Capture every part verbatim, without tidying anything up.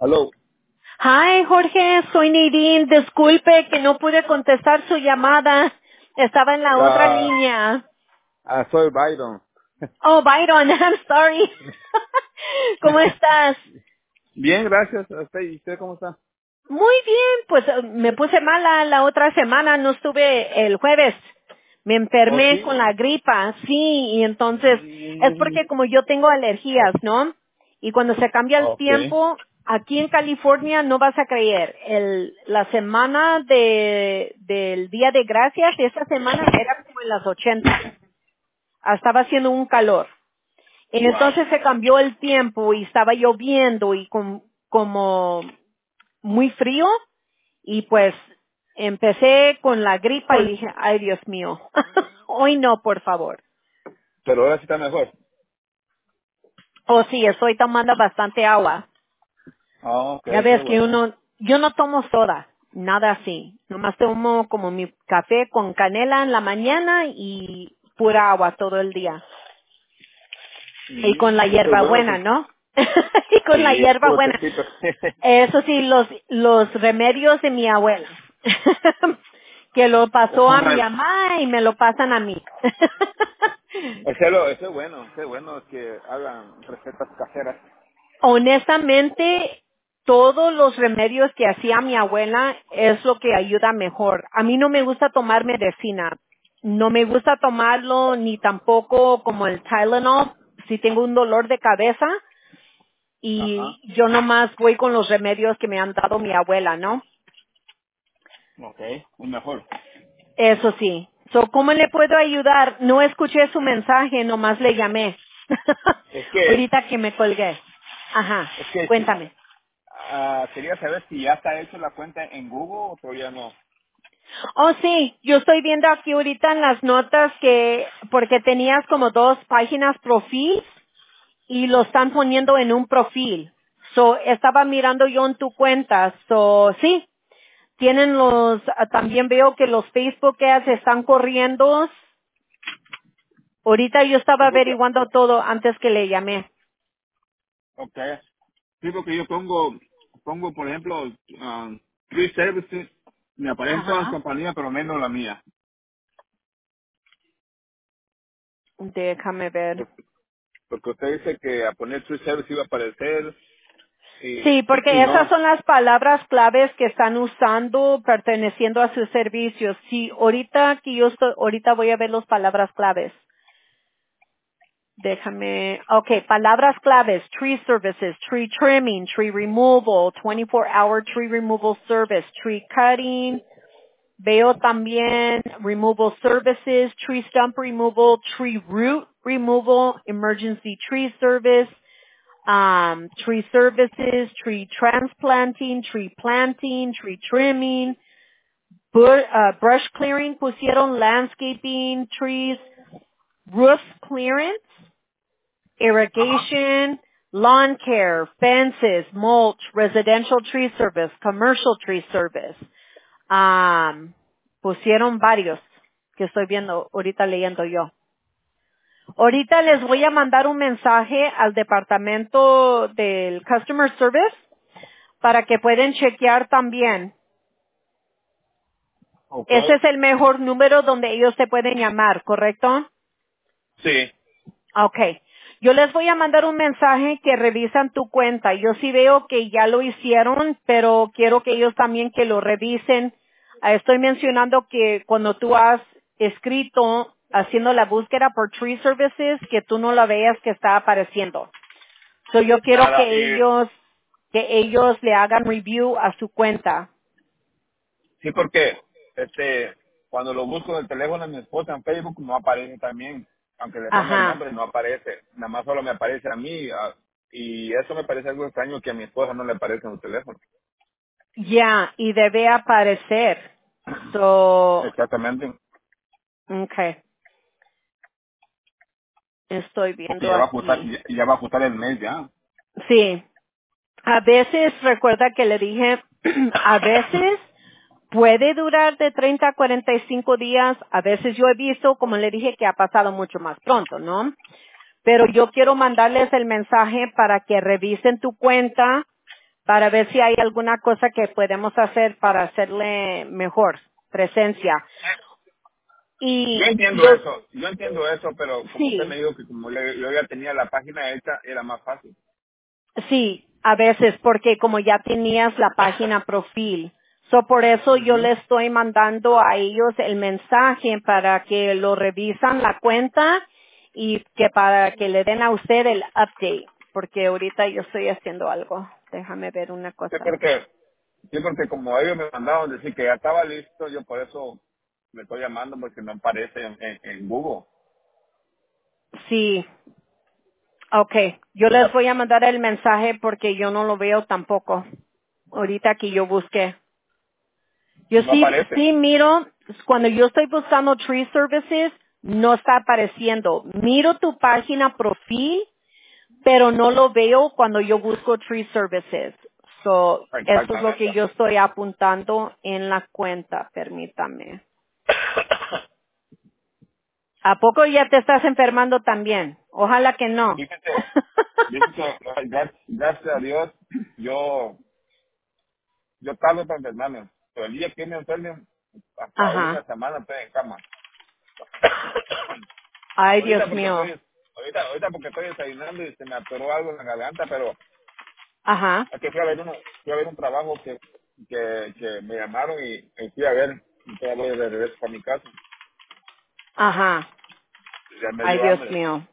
Hello. Hi, Jorge, soy Nadine. Disculpe que no pude contestar su llamada. Estaba en la otra Ah, línea. ah, soy Byron. Oh, Byron, I'm sorry. ¿Cómo estás? Bien, gracias. ¿A usted? ¿Y usted cómo está? Muy bien, pues eh, me puse mala la otra semana, no estuve el jueves. Me ¿Oh, enfermé sí? con la gripa, sí, y entonces es Mm, porque como yo tengo alergias, ¿no? Y cuando se cambia el ok. tiempo, aquí en California no vas a creer, el, la semana de, del Día de Gracias, esa semana era como en las ochenta, estaba haciendo un calor. Y Wow. entonces se cambió el tiempo y estaba lloviendo y com- como muy frío y pues empecé con la gripa y dije, ay Dios mío, hoy no, por favor. Pero ahora sí está mejor. Oh sí, estoy tomando bastante agua. Ah, ok, Ya qué ves que bueno. uno, yo no tomo soda, nada así. Nomás tomo como mi café con canela en la mañana y pura agua todo el día. Y con la Mm, qué bueno. hierbabuena, Pues, ¿no? Y con la sí, puro hierbabuena. tecito. Eso sí, los, los remedios de mi abuela. Que lo pasó Eso, a mi es- mamá y me lo pasan a mí. eso, es lo- eso es bueno. Qué bueno que hagan recetas caseras. Honestamente, todos los remedios que hacía mi abuela es lo que ayuda mejor. A mí no me gusta tomar medicina. No me gusta tomarlo ni tampoco como el Tylenol si tengo un dolor de cabeza Ajá. y yo nomás voy con los remedios que me han dado mi abuela, ¿no? Ok, un mejor. Eso sí. So, ¿cómo le puedo ayudar? No escuché su mensaje, nomás le llamé. Es que, Ahorita que me colgué. Ajá. es que sí, Cuéntame. ah, quería saber si ya está hecho la cuenta en Google o todavía no. Oh, sí, yo estoy viendo aquí ahorita en las notas que, porque tenías como dos páginas profil y lo están poniendo en un profil. So, estaba mirando yo en tu cuenta. So, sí, tienen los, ah, también veo que los Facebook ads están corriendo. Ahorita yo estaba Sí, porque, averiguando todo antes que le llamé. ok. Sí, porque yo pongo, pongo por ejemplo, um, Free Services, me aparecen todas las Ajá. compañías, pero menos la mía. Déjame ver. Porque, porque usted dice que a poner Free Service iba a aparecer y, Sí, y porque esas no. son las palabras claves que están usando perteneciendo a sus servicios. Sí, ahorita que yo estoy, ahorita voy a ver las palabras claves. Déjame, okay, palabras claves, tree services, tree trimming, tree removal, twenty-four hour tree removal service, tree cutting, veo también removal services, tree stump removal, tree root removal, emergency tree service, um, tree services, tree transplanting, tree planting, tree trimming, bu- uh, brush clearing, pusieron landscaping, trees, roof clearance, irrigation, lawn care, fences, mulch, residential tree service, commercial tree service. Um, pusieron varios que estoy viendo ahorita leyendo yo. Ahorita les voy a mandar un mensaje al departamento del Customer Service para que pueden chequear también. Ok. Ese es el mejor número donde ellos te pueden llamar, ¿correcto? Sí. Okay. Yo les voy a mandar un mensaje que revisan tu cuenta. Yo sí veo que ya lo hicieron, pero quiero que ellos también que lo revisen. Ah, estoy mencionando que cuando tú has escrito haciendo la búsqueda por Tree Services, que tú no la veas que está apareciendo. So yo quiero Nada. que Y, ellos, que ellos le hagan review a su cuenta. sí, porque este, cuando lo busco en el teléfono de mi esposa en Facebook no aparece también. Aunque le ponga el Ajá. nombre, no aparece. Nada más solo me aparece a mí. ah, Y eso me parece algo extraño que a mi esposa no le aparece en el teléfono. Ya, y debe aparecer. So, Exactamente. okay. Estoy Porque viendo ya va a ajustar, aquí. ya, ya va a ajustar el mes ya. Sí. A veces, recuerda que le dije, a veces puede durar de treinta a cuarenta y cinco días. A veces yo he visto, como le dije, que ha pasado mucho más pronto, ¿no? Pero yo quiero mandarles el mensaje para que revisen tu cuenta para ver si hay alguna cosa que podemos hacer para hacerle mejor presencia. Yo Y entiendo yo, eso, yo entiendo eso, pero como usted me sí, dijo que como yo, yo ya tenía la página hecha, era más fácil. sí, a veces porque como ya tenías la página profil, so por eso yo Ujú. le estoy mandando a ellos el mensaje para que lo revisan la cuenta y que para que le den a usted el update, porque ahorita yo estoy haciendo algo. Déjame ver una Sí, cosa. porque, sí, porque como ellos me mandaron decir que ya estaba listo, yo por eso me estoy llamando porque no aparece en, en, en Google. Sí, okay. Yo les voy a mandar el mensaje porque yo no lo veo tampoco. Ahorita que yo busqué. Yo No sí, aparece. sí miro, cuando yo estoy buscando Tree Services, no está apareciendo. Miro tu página profil, pero no lo veo cuando yo busco Tree Services. So, eso es lo Exactamente. que yo estoy apuntando en la cuenta, permítame. ¿A poco ya te estás enfermando también? Ojalá que no. Fíjate, fíjate, gracias, gracias a Dios, yo, yo tardo para enfermarme. Pero el día que me enferme, hasta una Ajá. semana estoy en cama. Ay, ahorita Dios porque mío. estoy, ahorita, ahorita porque estoy desayunando y se me atoró algo en la garganta, pero Ajá. es que fui a ver uno, fui a ver un trabajo que, que, que me llamaron y, y fui a ver, y todavía voy de regreso para mi casa. Ajá. Ya me Ay, dio Dios hambre. mío.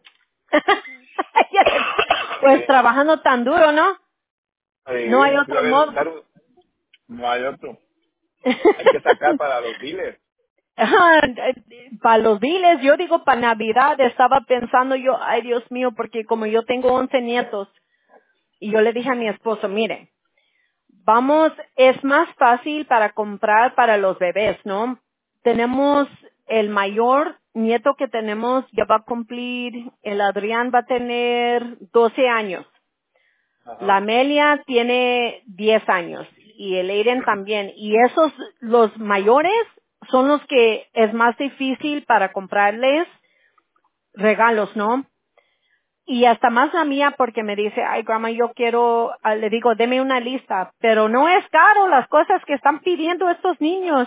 Pues trabajando tan duro, ¿no? No hay Sí, fui a otro ver, modo. dar un- no hay otro. Hay que sacar para los biles. Para los biles, yo digo para Navidad, estaba pensando yo, ay Dios mío, porque como yo tengo once nietos, y yo le dije a mi esposo, mire, vamos, es más fácil para comprar para los bebés, ¿no? Tenemos el mayor nieto que tenemos, ya va a cumplir, el Adrián va a tener doce años. La Ajá. Amelia tiene diez años y el Aiden también. Y esos, los mayores, son los que es más difícil para comprarles regalos, ¿no? Y hasta más la mía porque me dice, ay, grandma, yo quiero, ah, le digo, deme una lista. Pero no es caro las cosas que están pidiendo estos niños.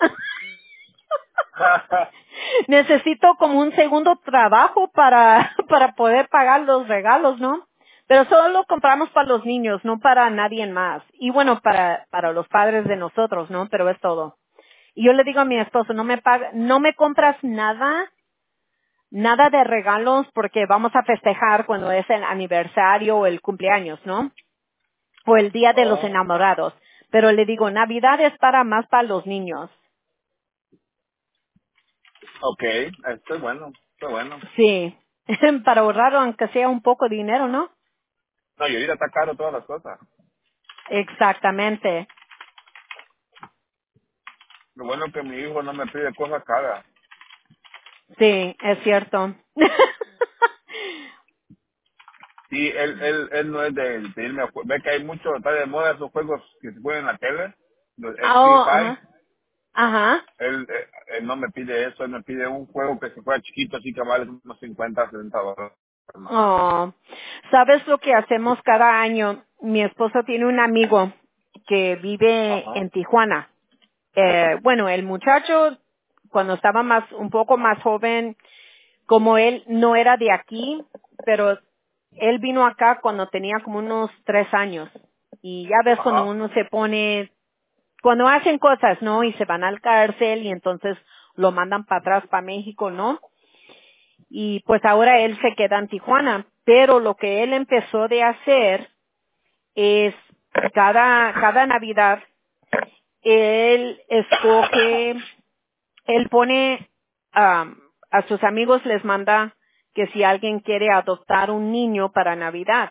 Necesito como un segundo trabajo para, para poder pagar los regalos, ¿no? Pero solo lo compramos para los niños, no para nadie más. Y bueno, para, para los padres de nosotros, ¿no? Pero es todo. Y yo le digo a mi esposo, no me paga, no me compras nada, nada de regalos porque vamos a festejar cuando es el aniversario o el cumpleaños, ¿no? O el día de los Oh, enamorados. Pero le digo, Navidad es para más para los niños. ok, esto es bueno, esto es bueno. Sí. Para ahorrar aunque sea un poco de dinero, ¿no? No, y ahorita está caro todas las cosas. Exactamente. Lo bueno es que mi hijo no me pide cosas caras. Sí, es cierto. Sí, él, él, él no es de, de irme a jue- ve que hay mucho, está de moda esos juegos que se juegan en la tele, los Oh, X P cinco. ajá. Ajá. Él, eh, él no me pide eso, él me pide un juego que se juega chiquito, así que vale unos cincuenta sesenta dólares. Más. Oh. ¿Sabes lo que hacemos cada año? Mi esposo tiene un amigo que vive Ajá, en Tijuana. Eh, bueno, el muchacho, cuando estaba más, un poco más joven, como él no era de aquí, pero él vino acá cuando tenía como unos tres años. Y ya ves cuando ajá, uno se pone cuando hacen cosas, ¿no? Y se van al cárcel y entonces lo mandan para atrás para México, ¿no? Y pues ahora él se queda en Tijuana, pero lo que él empezó de hacer es cada cada Navidad él escoge, él pone am, a sus amigos les manda que si alguien quiere adoptar un niño para Navidad.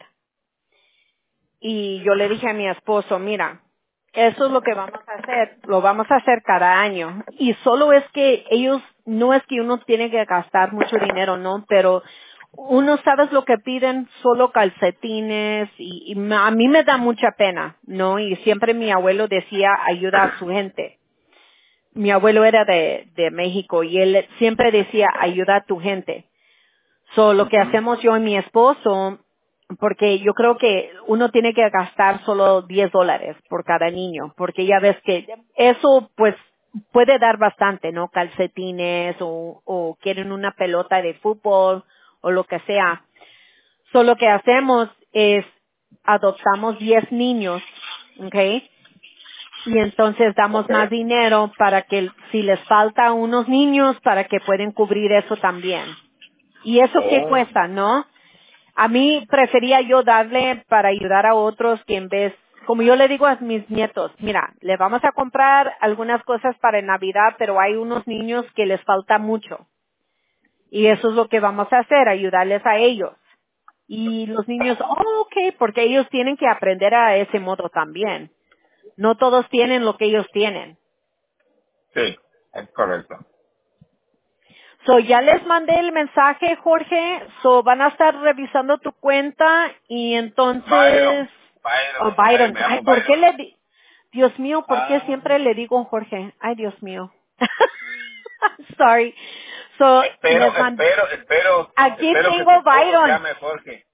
Y yo le dije a mi esposo, mira, eso es lo que vamos a hacer, lo vamos a hacer cada año. Y solo es que ellos, no es que uno tiene que gastar mucho dinero, ¿no? Pero uno sabes lo que piden, solo calcetines, y, y a mí me da mucha pena, ¿no? Y siempre mi abuelo decía, ayuda a su gente. Mi abuelo era de, de México y él siempre decía, ayuda a tu gente. So, lo que ujú, hacemos yo y mi esposo porque yo creo que uno tiene que gastar solo diez dólares por cada niño, porque ya ves que eso pues puede dar bastante, ¿no? Calcetines o, o quieren una pelota de fútbol o lo que sea. So lo que hacemos es adoptamos diez niños, ¿ok? Y entonces damos Ok. más dinero para que si les falta unos niños para que pueden cubrir eso también. ¿Y eso qué Oh, cuesta, no? A mí prefería yo darle para ayudar a otros que en vez, como yo le digo a mis nietos, mira, le vamos a comprar algunas cosas para Navidad, pero hay unos niños que les falta mucho. Y eso es lo que vamos a hacer, ayudarles a ellos. Y los niños, oh, ok, porque ellos tienen que aprender a ese modo también. No todos tienen lo que ellos tienen. sí, es correcto. So, ya les mandé el mensaje, Jorge. So, van a estar revisando tu cuenta y Byron. entonces, oh, Byron. Eh, Byron, me ay, llamo ¿por qué Byron. le di? Dios mío, ¿por qué Ah, siempre le digo Jorge? Ay, Dios mío. Sorry. So, espero, les mandé, espero, espero, aquí espero que tu tengo esposo se Byron. llame Jorge.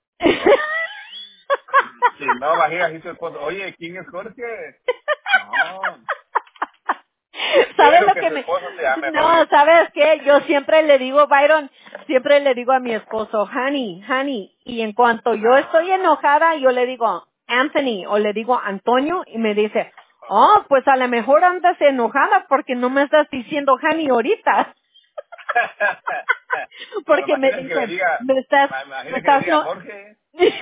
Si no, imagínate a tu esposo, oye, ¿quién es Jorge? No, ¿Sabes espero lo que que tu me? esposo se llame No, Jorge. ¿sabes qué? Yo siempre le digo, Byron, siempre le digo a mi esposo, honey, honey, y en cuanto yo Ah, estoy enojada, yo le digo Anthony o le digo Antonio y me dice, oh, pues a lo mejor andas enojada porque no me estás diciendo honey ahorita. pero Porque me imagínate que le dicen, diga, me estás, me imagínate que le estás diga no. Jorge.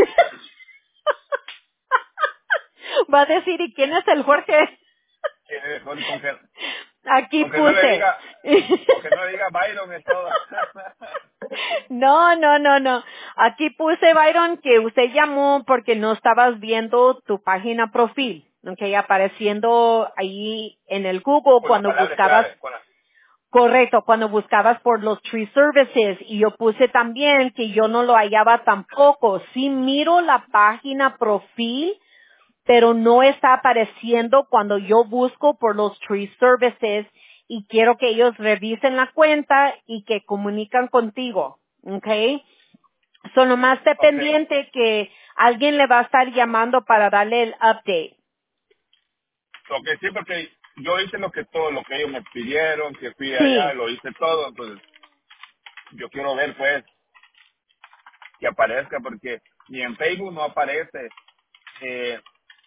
Va a decir, ¿y quién es el Jorge? Que, con, con que, Aquí con que no le puse. diga, con que no le diga Byron es todo. No, no, no, no. Aquí puse, Byron, que usted llamó porque no estabas viendo tu página profil, ¿ok? Apareciendo ahí en el Google Con la cuando palabra buscabas, clave. Con la, correcto, cuando buscabas por los Tree Services. Y yo puse también que yo no lo hallaba tampoco. Sí miro la página profil, pero no está apareciendo cuando yo busco por los Tree Services y quiero que ellos revisen la cuenta y que comunican contigo, ¿ok? Solo más ok. dependiente que alguien le va a estar llamando para darle el update. Lo que sí, porque yo hice lo que todo, lo que ellos me pidieron, que fui allá, Sí, lo hice todo, entonces yo quiero ver pues que aparezca, porque ni en Facebook no aparece. Eh,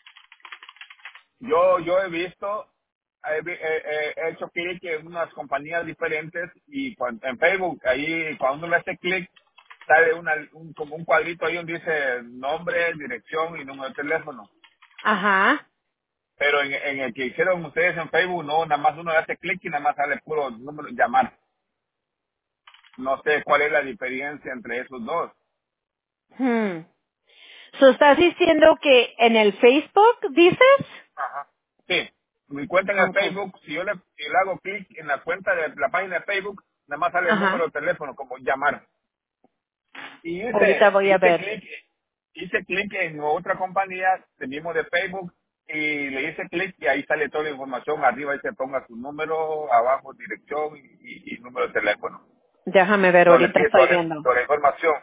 yo yo he visto, he, vi- he- he- he hecho clic en unas compañías diferentes y cuan- en Facebook, ahí cuando uno le hace clic, sale una, un, como un cuadrito ahí donde dice nombre, dirección y número de teléfono. ajá. Pero en, en el que hicieron ustedes en Facebook, no, nada más uno le hace clic y nada más sale puro número, llamar. No sé cuál es la diferencia entre esos dos. Hmm. So, ¿estás diciendo que en el Facebook dices? Ajá. Sí, mi cuenta en el Okay. Facebook, si yo le, si le hago clic en la cuenta de la página de Facebook, nada más sale el número Ajá. de teléfono, como llamar. Y Ahorita hice, voy a hice ver. clic, hice clic en otra compañía, el mismo de Facebook, y le hice clic y ahí sale toda la información. Arriba ahí se ponga su número, abajo dirección y, y- y número de teléfono. Déjame ver, Donde ahorita pide estoy toda la, viendo. toda la información.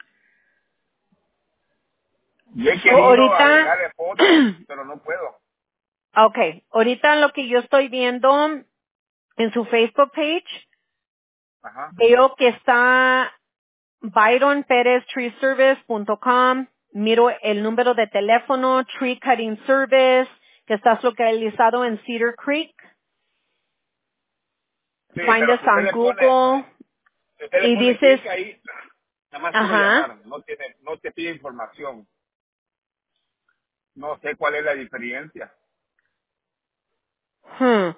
Y he So, querido ahorita, agregarle fotos, pero no puedo. okay, ahorita lo que yo estoy viendo en su Facebook page, Ajá. veo que está byron perez tree service punto com, miro el número de teléfono, Tree Cutting Service, que estás localizado en Cedar Creek, Sí, find pero us si usted on le pone, Google, si usted le y pone dices, clic ahí, nada más puro ajá, llamar, no tiene, no te pide información. No sé cuál es la diferencia. hmm,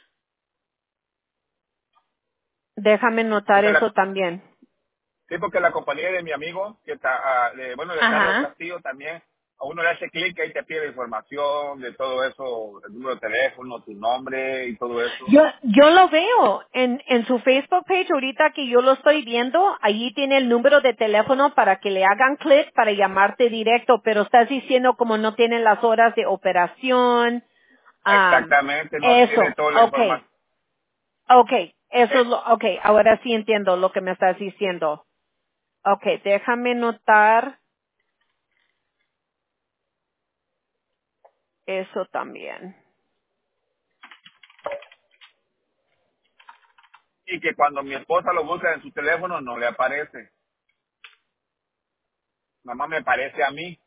déjame notar Porque la, eso también. sí, porque la compañía de mi amigo, que está, ah, de- bueno, de Carlos Ajá. Castillo también, a uno le hace clic y ahí te pide información de todo eso, el número de teléfono, tu nombre y todo eso. Yo, yo lo veo en, en su Facebook page ahorita que yo lo estoy viendo, allí tiene el número de teléfono para que le hagan clic para llamarte directo, pero estás diciendo como no tienen las horas de operación, am, Exactamente, no tiene eso, toda la okay, información. okay, eso es Eh, lo, okay, ahora sí entiendo lo que me estás diciendo. Okay, déjame notar, eso también. Y que cuando mi esposa lo busca en su teléfono no le aparece. Mamá me aparece a mí.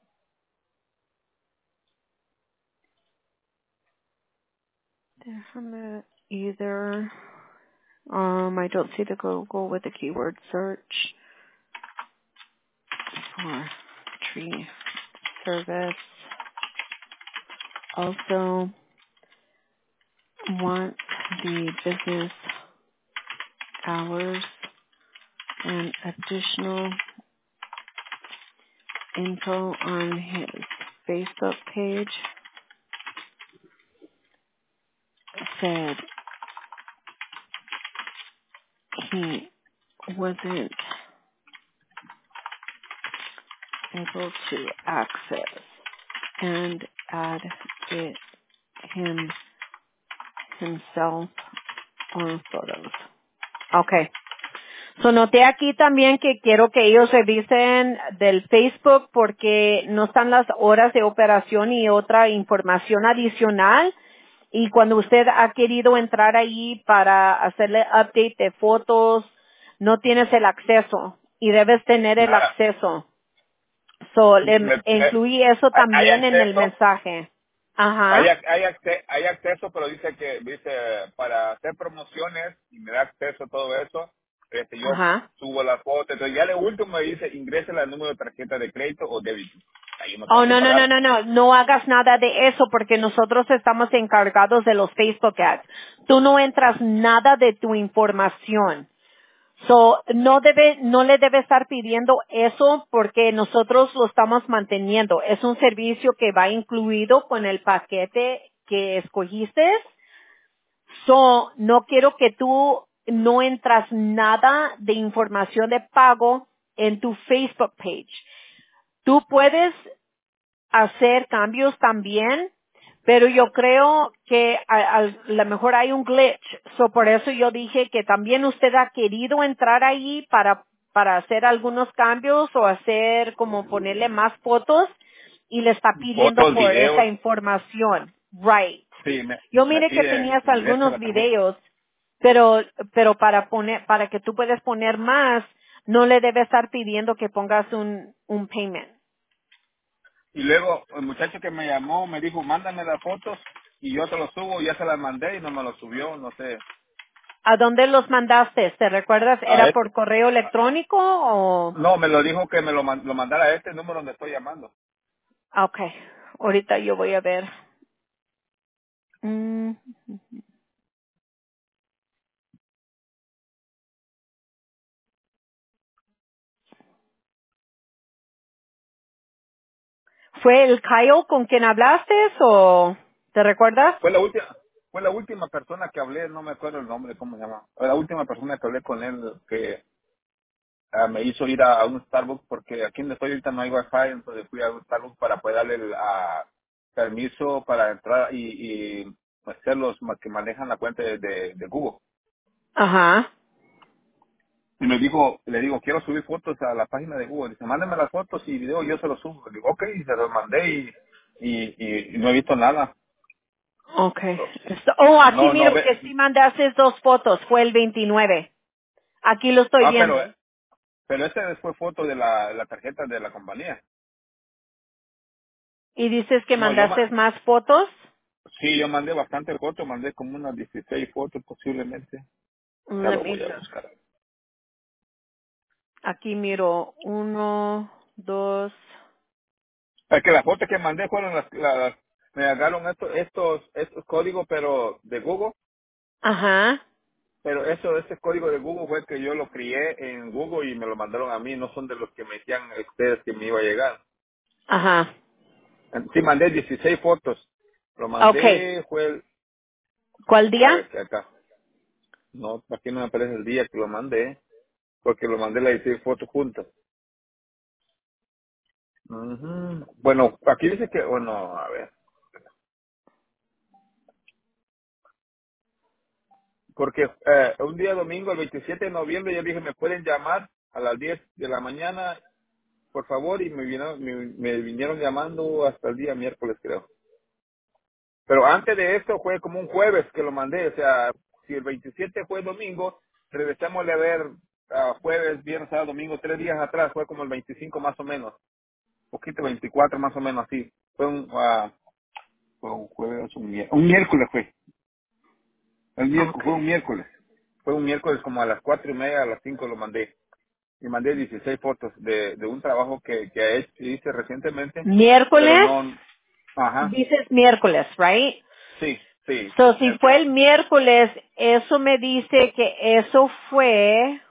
Déjame either, um, I don't see the Google with the keyword search for tree service. Also want the business hours and additional info on his Facebook page. Said he wasn't able to access and add it him himself on photos. Okay. So noté aquí también que quiero que ellos revisen del Facebook porque no están las horas de operación y otra información adicional. Y cuando usted ha querido entrar ahí para hacerle update de fotos, no tienes el acceso y debes tener el Nada. acceso. So, le Me- me- incluí eso hay, hay también en el acceso, mensaje. hay, Ajá, ac- hay, acce- hay acceso, pero dice que dice para hacer promociones y me da acceso a todo eso. Este, yo ajá. subo las fotos. Entonces ya le último me dice ingrese el número de tarjeta de crédito o débito. Ahí no Oh, tengo que no, no, no, pagar. no, no, no hagas nada de eso porque nosotros estamos encargados de los Facebook ads. Tú no entras nada de tu información. So, no debe, no le debe estar pidiendo eso porque nosotros lo estamos manteniendo. Es un servicio que va incluido con el paquete que escogiste. So, no quiero que tú no entras nada de información de pago en tu Facebook page. Tú puedes hacer cambios también, pero yo creo que a, a lo mejor hay un glitch. So, por eso yo dije que también usted ha querido entrar ahí para, para hacer algunos cambios o hacer como ponerle más fotos y le está pidiendo Fotos, por esa videos. información. Right. Sí, me, Yo me miré que pide tenías ingrese algunos la tarjeta. videos, pero, pero para poner, para que tú puedas poner más, no le debe estar pidiendo que pongas un, un payment. Y luego el muchacho que me llamó me dijo, mándame las fotos y yo te lo subo, ya se las mandé y no me lo subió, no sé. ¿A dónde los mandaste? ¿Te recuerdas? A ¿Era este, por correo electrónico o? no, me lo dijo que me lo, man- lo mandara a este número donde estoy llamando. Ah, okay. Ahorita yo voy a ver. Mm. ¿Fue el Kyle con quien hablaste o te recuerdas? Fue la última, fue la última persona que hablé, no me acuerdo el nombre, cómo se llama. Fue la última persona que hablé con él que ah, me hizo ir a, a un Starbucks porque aquí donde estoy ahorita no hay wifi, entonces fui a un Starbucks para poder darle el ah, permiso para entrar y, y hacer los ma- que manejan la cuenta de, de, de Google. Ajá. Y me dijo, le digo, quiero subir fotos a la página de Google. Dice, mándame las fotos y videos, yo se los subo. Le digo, ok, y se los mandé y, y, y- y no he visto nada. Okay. Esto- oh, aquí No, no miro ve. que sí mandaste dos fotos. Fue el veintinueve. Aquí lo estoy Ah, pero, viendo. pero esa fue foto de la, la tarjeta de la compañía. Y dices que No, yo, ma- mandaste más fotos. sí, yo mandé bastante fotos, mandé como unas dieciséis fotos posiblemente. Ya Let lo me voy a look. buscar. Aquí miro uno, dos. Es que las fotos que mandé fueron las, las me agarraron estos, estos, estos códigos, pero de Google. Ajá. Pero eso, ese código de Google fue que yo lo crié en Google y me lo mandaron a mí, no son de los que me decían ustedes que me iba a llegar. Ajá. Sí, mandé dieciséis fotos. Lo Okay. mandé, fue el, ¿Cuál a día? ver, que acá. No, aquí no me aparece el día que lo mandé, porque lo mandé las dieciséis fotos juntas. Ujú. Bueno, aquí dice que, bueno, a ver. Porque eh, un día domingo, el veintisiete de noviembre, yo dije, me pueden llamar a las diez de la mañana, por favor, y me vinieron, me, me vinieron llamando hasta el día miércoles, creo. Pero antes de eso fue como un jueves que lo mandé, o sea, si el veintisiete fue domingo, regresémosle a ver ah, jueves, viernes, sábado, domingo, tres días atrás, fue como el veinticinco más o menos, poquito veinticuatro más o menos así. Fue un, ah, fue un jueves, un, mier- un miércoles fue, el miércoles, fue Okay. un miércoles, fue un miércoles como a las cuatro y media, a las cinco lo mandé. Y mandé dieciséis fotos de, de un trabajo que, que he hecho- hice recientemente, pero Miércoles, no, ajá, dices miércoles, right? sí, sí, So, si fue miércoles. el miércoles, eso me dice que eso fue,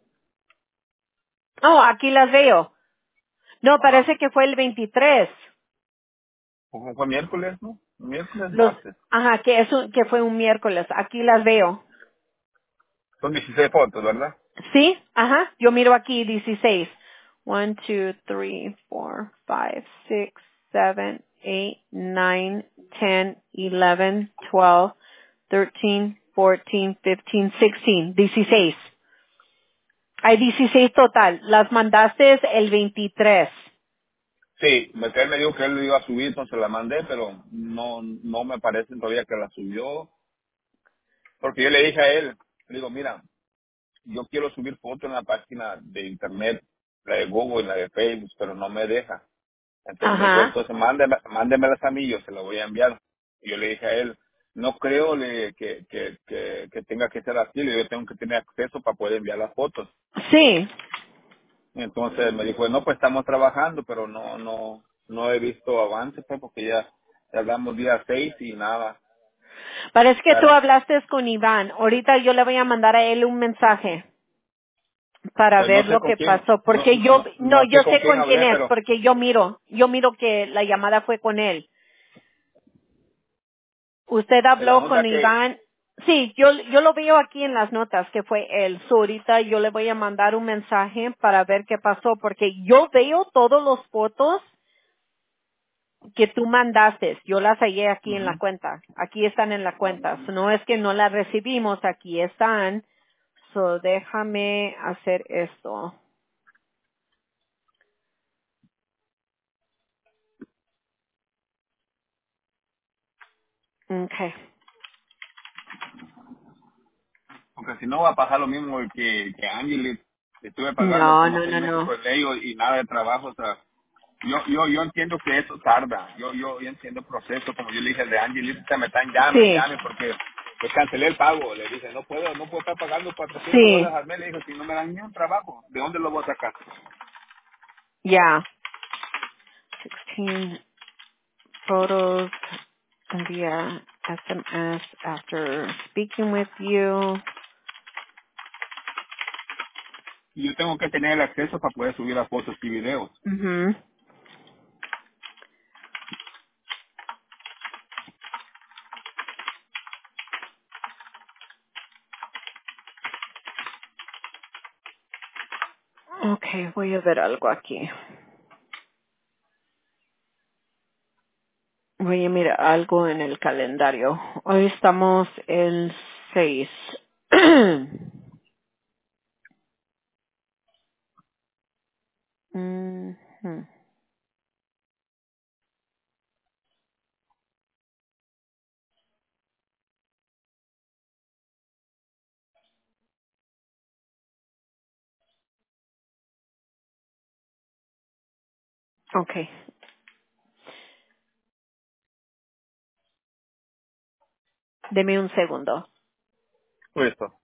oh, aquí las veo. No, Ajá. parece que fue el veintitrés. ¿Cómo fue miércoles, no? Miércoles, Los, martes. ajá, que eso, que fue un miércoles. Aquí las veo. Son dieciséis fotos, ¿verdad? ¿Sí? Ajá. Yo miro aquí dieciséis. one, two, three, four, five, six, seven, eight, nine, ten, eleven, twelve, thirteen, fourteen, fifteen, sixteen. dieciséis. Hay dieciséis total. Las mandaste el veintitrés. Sí, me, él me dijo que él lo iba a subir, entonces la mandé, pero no no me parece todavía que la subió. Porque yo le dije a él, le digo, mira, yo quiero subir fotos en la página de internet, la de Google y la de Facebook, pero no me deja. Entonces me dijo, Ajá. entonces mándeme, mándemelas a mí, yo se las voy a enviar. Y yo le dije a él, no creo le, que, que, que, que tenga que ser así, le digo, yo tengo que tener acceso para poder enviar las fotos. Sí. Entonces me dijo, no, pues estamos trabajando, pero no no no he visto avances, pues, porque ya, ya hablamos día seis y nada. Parece que tú Claro. hablaste con Iván. Ahorita yo le voy a mandar a él un mensaje para Pues no ver sé lo con que quién, pasó. no, Porque yo, no, no, no sé yo con sé quién con quién hablé, es, pero porque yo miro, yo miro que la llamada fue con él. Usted en la habló con nota que, Iván. Sí, yo, yo lo veo aquí en las notas que fue él. So, ahorita yo le voy a mandar un mensaje para ver qué pasó, porque yo veo todos los fotos que tú mandaste. Yo las hallé aquí en la ujú, cuenta. Aquí están en la cuenta. So, no es que no las recibimos, aquí están. So, déjame hacer esto. Okay. porque si no va a pasar lo mismo que, que Angelis, le estuve pagando No, como no, seis no, meses no. por ellos y nada de trabajo, o sea, yo, yo, yo entiendo que eso tarda, yo, yo, yo entiendo el proceso, como yo le dije al de Angelis, se me están llame, Sí, llame, porque pues cancelé el pago, le dije, no puedo, no puedo estar pagando cuatrocientos sí, dólares al mes, le dije, si no me dan ni un trabajo, ¿de dónde lo voy a sacar? ya. sixteen photos via S M S after speaking with you. Y yo tengo que tener el acceso para poder subir las fotos y videos. Mhm. Okay, voy a ver algo aquí. Voy a mirar algo en el calendario. Hoy estamos el seis. Mhm. Okay, deme un segundo. Listo.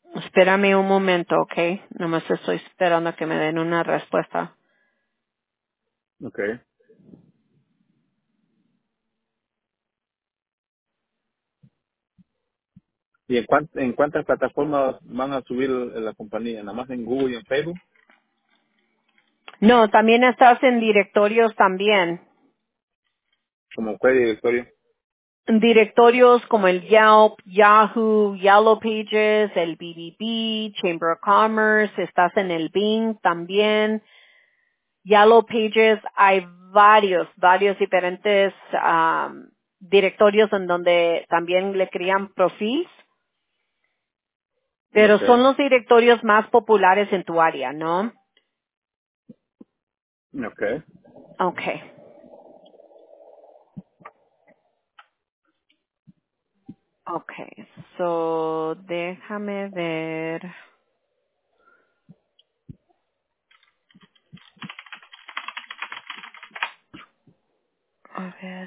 Espérame un momento, ¿ok? Nomás estoy esperando a que me den una respuesta. Okay. ¿Y en, cuán- en cuántas plataformas van a subir la compañía? ¿Nada más en Google y en Facebook? No, también estás en directorios también. Como fue directorio. Directorios como el Yelp, Yahoo, Yellow Pages, el B B B, Chamber of Commerce, estás en el Bing también. Yellow Pages, hay varios, varios diferentes am, directorios en donde también le crean perfiles, pero son Okay. los directorios más populares en tu área, ¿no? Okay. Okay, okay, so déjame ver, a ver.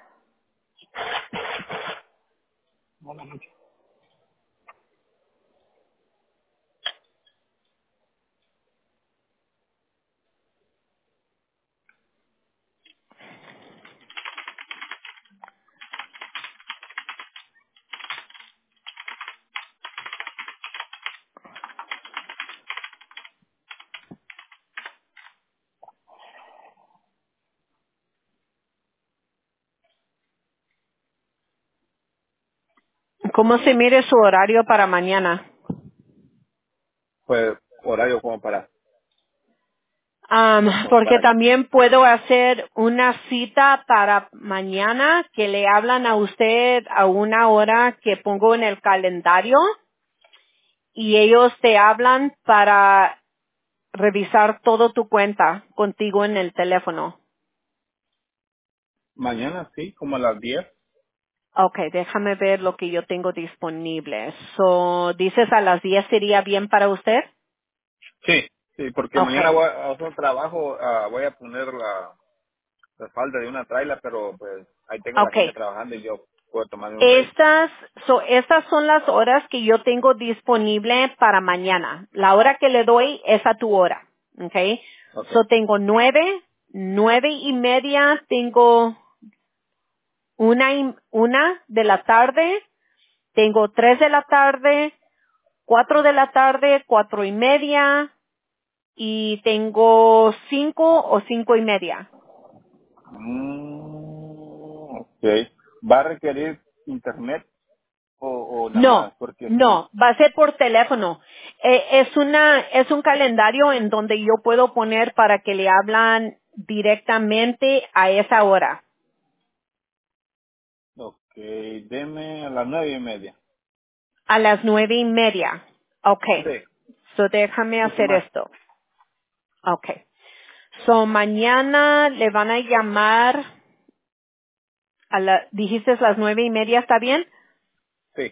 ¿Cómo se mire su horario para mañana? Pues horario como para, Am, como porque para también puedo hacer una cita para mañana que le hablan a usted a una hora que pongo en el calendario y ellos te hablan para revisar todo tu cuenta contigo en el teléfono. mañana, sí, como a las diez. Okay, déjame ver lo que yo tengo disponible. So, ¿dices a las diez sería bien para usted? Sí, sí, porque mañana Okay. voy a hacer un trabajo, ah, voy a poner la, la falda de una traila, pero pues ahí tengo la gente Okay. trabajando y yo puedo tomarme un break. Estas, so, estas son las horas que yo tengo disponible para mañana. La hora que le doy es a tu hora. Okay. Okay. So, tengo nueve, nueve y media, tengo una, y- una de la tarde, tengo tres de la tarde, cuatro de la tarde, cuatro y media, y tengo cinco o cinco y media. Mm, okay. ¿Va a requerir internet o, o nada No, más? Porque sí. no, va a ser por teléfono. Eh, es una, es un calendario en donde yo puedo poner para que le hablan directamente a esa hora, Ok, deme a las nueve y media. a las nueve y media. Okay. Sí, So déjame porque hacer más. esto. Okay. So mañana le van a llamar a la, dijiste las nueve y media, ¿está bien? Sí.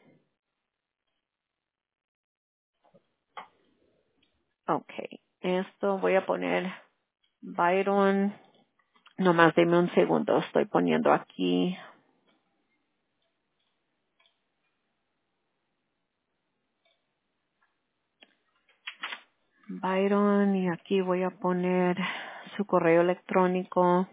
Okay. Esto voy a poner Byron. Nomás deme un segundo, estoy poniendo aquí Byron y aquí voy a poner su correo electrónico.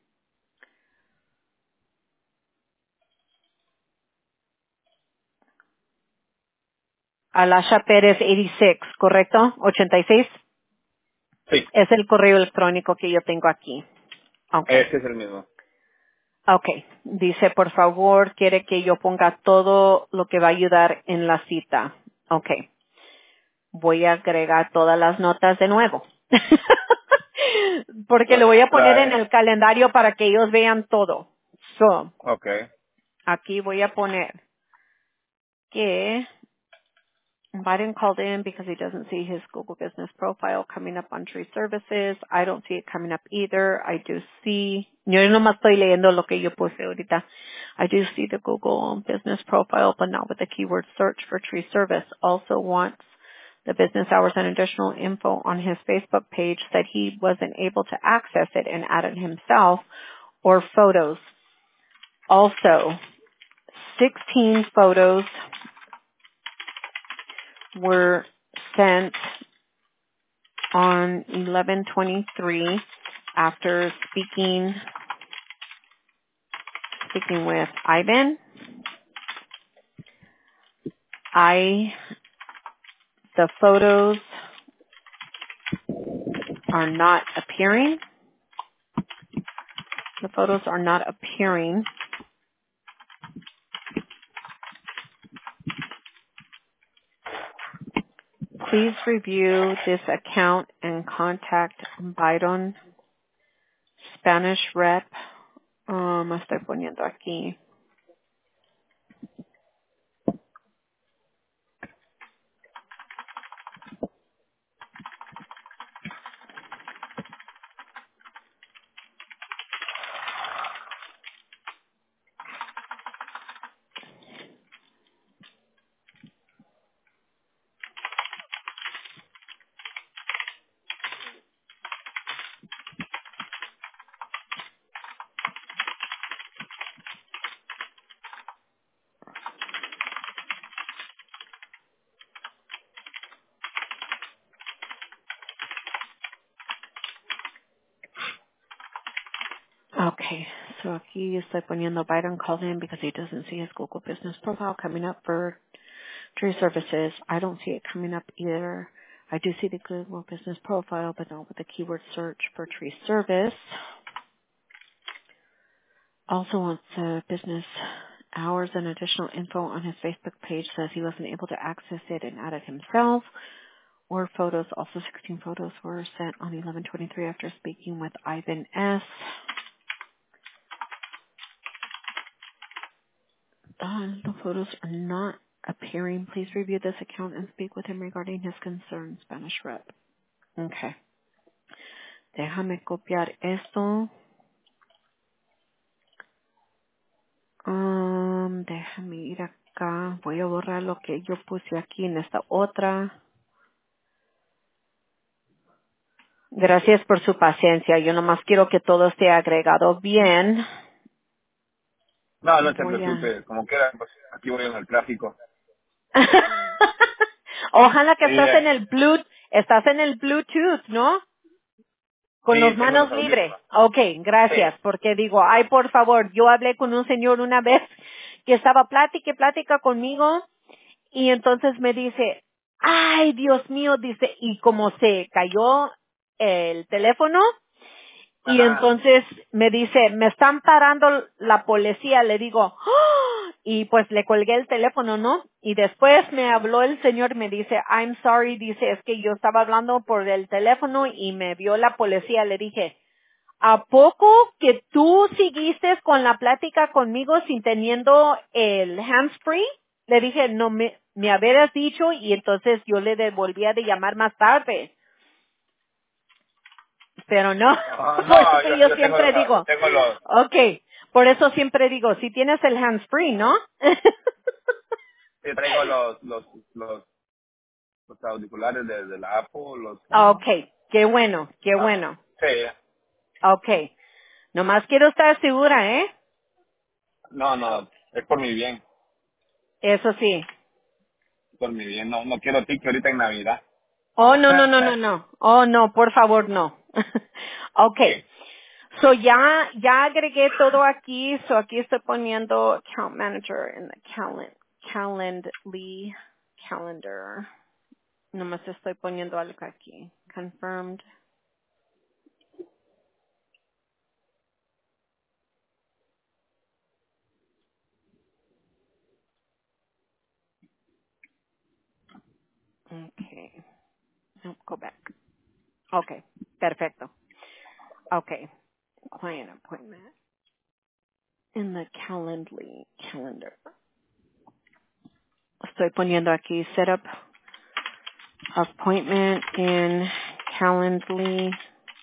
Alasha Pérez ochenta y seis, ¿correcto? ochenta y seis. Sí, Es el correo electrónico que yo tengo aquí. Okay. ese es el mismo. Okay. Dice, por favor, quiere que yo ponga todo lo que va a ayudar en la cita. Okay. Voy a agregar todas las notas de nuevo. Porque lo La, voy a poner en la, el calendario para que ellos vean todo. So, ok. aquí voy a poner que Biden called in because he doesn't see his Google business profile coming up on Tree Services. I don't see it coming up either. I do see, yo nomás estoy leyendo lo que yo puse ahorita. I do see the Google business profile, but not with the keyword search for Tree Service. Also wants the business hours and additional info on his Facebook page, said he wasn't able to access it and added himself or photos. Also, sixteen photos were sent on eleven twenty-three after speaking speaking with Ivan. I the photos are not appearing. The photos are not appearing. Please review this account and contact Byron Spanish rep. Um, me estoy poniendo aquí. Okay, so aquí estoy poniendo Byron called in because he doesn't see his Google business profile coming up for tree services. I don't see it coming up either. I do see the Google business profile, but not with the keyword search for tree service. Also wants uh, business hours and additional info on his Facebook page. Says he wasn't able to access it and add it himself. Or photos. Also sixteen photos were sent on eleven twenty-three after speaking with Ivan S. Uh, the photos are not appearing. Please review this account and speak with him regarding his concerns. Spanish rep. Okay. Déjame copiar esto. Um, déjame ir acá. Voy a borrar lo que yo puse aquí en esta otra. Gracias por su paciencia. Yo nomás quiero que todo esté agregado bien. No, no se Voy a... preocupe, como quiera, pues aquí voy en el tráfico. Ojalá que Sí, estás en eh, el Bluetooth, estás en el Bluetooth, ¿no? Con sí, las tengo los manos libres. audífonos. Ok, Sí. gracias, porque digo, ay, por favor, yo hablé con un señor una vez que estaba plática y plática conmigo y entonces me dice, ay, Dios mío, dice, y como se cayó el teléfono, y Ajá. entonces me dice, me están parando la policía, le digo, "¡Ah!", y pues le colgué el teléfono, ¿no? Y después me habló el señor, me dice, I'm sorry, dice, es que yo estaba hablando por el teléfono y me vio la policía, le dije, ¿a poco que tú seguiste con la plática conmigo sin teniendo el hands-free? Le dije, no me, me habías dicho y entonces yo le devolvía de llamar más tarde. Pero no, Ah, por no, eso yo, yo yo tengo, siempre ah, digo, tengo los, okay, por eso siempre digo, si tienes el hands-free, ¿no? sí, traigo los, los, los, los auriculares de, de la Apple, los, ¿cómo se llama? Okay, qué bueno, qué Ah, bueno. sí. Okay, nomás quiero estar segura, ¿eh? No, no, es por mi bien, Eso sí. por mi bien. No, no quiero tic ahorita en Navidad. Oh, no, no, no, no, no. Oh, no, por favor, no. Okay. Sí. So ya, ya agregué todo aquí. So aquí estoy poniendo account manager in the calend, calendly, calendar. Nomás estoy poniendo algo aquí. Confirmed. Okay. No, go back. Okay. Perfecto. Okay. Client appointment in the calendly calendar. Estoy poniendo aquí set up appointment in Calendly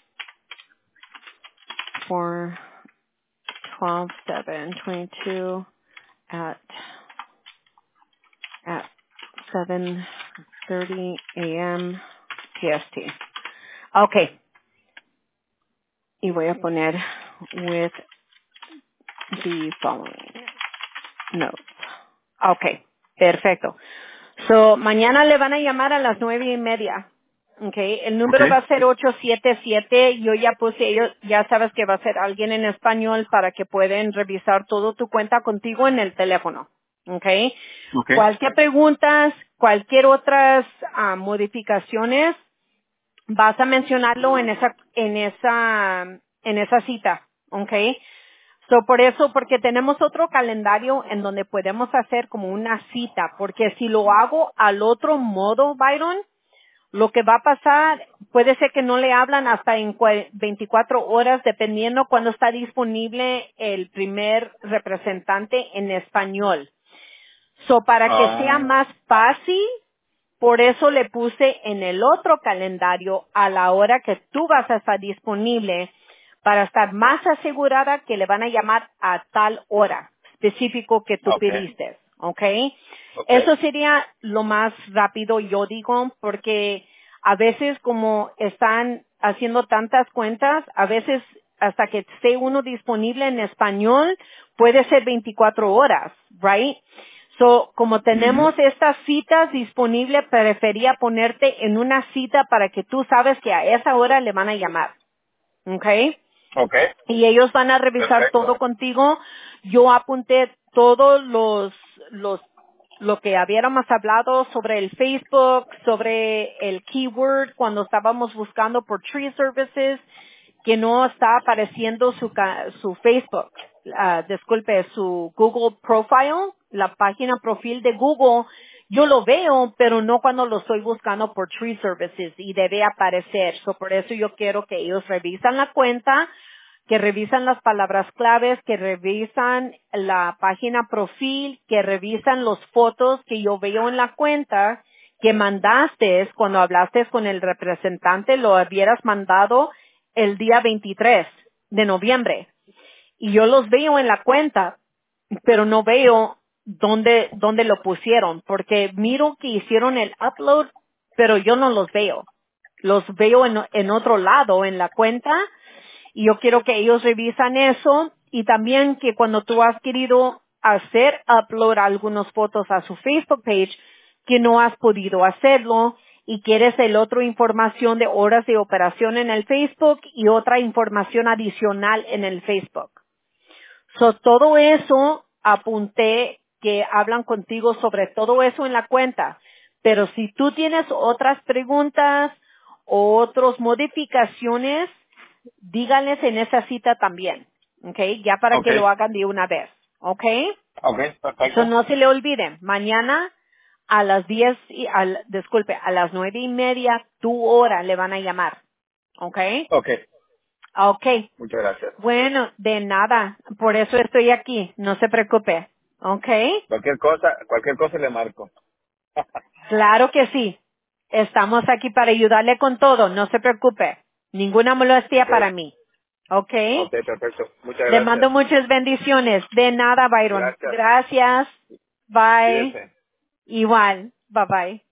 for twelve seven twenty-two at at seven thirty a.m. P S T. Okay, y voy a poner with the following notes. Okay, perfecto. So, mañana le van a llamar a las nueve y media. Okay, el número va Okay. a ser ocho siete siete. Yo ya puse, ellos, ya sabes que va a ser alguien en español para que pueden revisar todo tu cuenta contigo en el teléfono. Okay. Okay. Cualquier preguntas, cualquier otras ah, modificaciones, vas a mencionarlo en esa, en esa, en esa cita. Okay. So, por eso, porque tenemos otro calendario en donde podemos hacer como una cita, porque si lo hago al otro modo, Byron, lo que va a pasar, puede ser que no le hablan hasta en cua- veinticuatro horas, dependiendo cuando está disponible el primer representante en español. So, para que sea Ah, más fácil, por eso le puse en el otro calendario a la hora que tú vas a estar disponible para estar más asegurada que le van a llamar a tal hora específico que tú okay. pediste, ¿ok? Okay. Eso sería lo más rápido, yo digo, porque a veces como están haciendo tantas cuentas, a veces hasta que esté uno disponible en español, puede ser veinticuatro horas, right? So, como Ujú. tenemos estas citas disponibles, prefería ponerte en una cita para que tú sabes que a esa hora le van a llamar. ¿Ok? Okay. Y ellos van a revisar Perfecto. todo contigo. Yo apunté todos los, los, lo que habíamos hablado sobre el Facebook, sobre el keyword cuando estábamos buscando por Tree Services, que no está apareciendo su, ca- su Facebook, ah, disculpe, su Google Profile, la página profil de Google. Yo lo veo, pero no cuando lo estoy buscando por Tree Services y debe aparecer. So, por eso yo quiero que ellos revisan la cuenta, que revisan las palabras claves, que revisan la página profil, que revisan los fotos que yo veo en la cuenta que mandaste cuando hablaste con el representante, lo hubieras mandado el día veintitrés de noviembre. Y yo los veo en la cuenta, pero no veo dónde, dónde lo pusieron, porque miro que hicieron el upload, pero yo no los veo. Los veo en, en otro lado en la cuenta y yo quiero que ellos revisan eso y también que cuando tú has querido hacer upload algunas fotos a su Facebook page, que no has podido hacerlo y quieres el otro información de horas de operación en el Facebook y otra información adicional en el Facebook. So, todo eso apunté que hablan contigo sobre todo eso en la cuenta. Pero si tú tienes otras preguntas o otras modificaciones, díganles en esa cita también, ¿ok? Ya para que lo Okay. hagan de una vez, ¿ok? Okay. So, Perfecto. no se le olviden, mañana a las diez, y, al, disculpe, a las nueve y media, tu hora le van a llamar, ¿ok? Okay. Ok, Muchas gracias. bueno, de nada, por eso estoy aquí, no se preocupe, ¿ok? Cualquier cosa, cualquier cosa le marco. Claro que sí, estamos aquí para ayudarle con todo, no se preocupe, ninguna molestia Okay. para mí, ¿ok? Okay, perfecto. Muchas Le mando gracias. muchas bendiciones. De nada, Byron. Gracias. Gracias. Bye. Cuídese. Igual. Bye bye.